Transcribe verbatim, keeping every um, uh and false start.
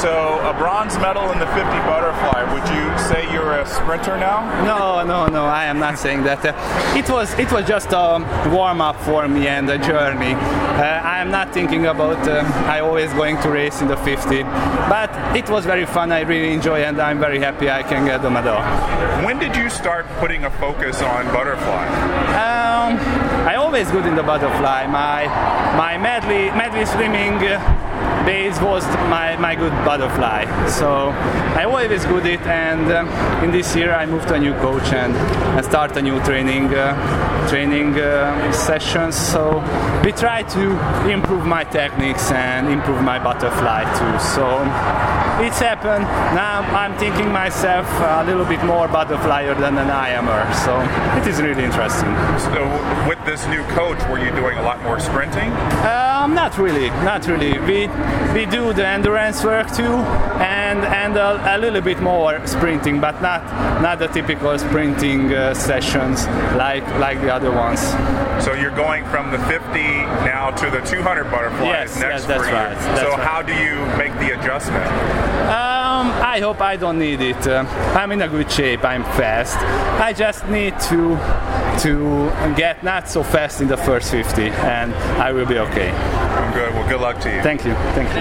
So a bronze medal in the fifty butterfly. Would you say you're a sprinter now? No, no, no. I am not saying that. Uh, it was it was just a warm up for me and a journey. Uh, I am not thinking about. Um, I always going to race in the fifty, but it was very fun. I really enjoy, and I'm very happy I can get the medal. When did you start putting a focus on butterfly? Um, I always good in the butterfly. My my medley medley swimming. Uh, base was my, my good butterfly, so I always good it, and um, in this year I moved to a new coach and, and start a new training uh, training uh, sessions, so we try to improve my techniques and improve my butterfly too, so it's happened. Now I'm thinking myself a little bit more butterflyer than an I M er, so it is really interesting. So with this new coach, were you doing a lot more sprinting? Um, not really, not really. We we do the endurance work too, and and a, a little bit more sprinting, but not not the typical sprinting uh, sessions like like the other ones. So you're going from the fifty now to the two hundred butterflies yes, next yes, that's for you. right. That's so right. how do you make the adjustment? Um, I hope I don't need it. Uh, I'm in a good shape. I'm fast. I just need to to get not so fast in the first fifty, and I will be okay. I'm good. Well, good luck to you. Thank you. Thank you.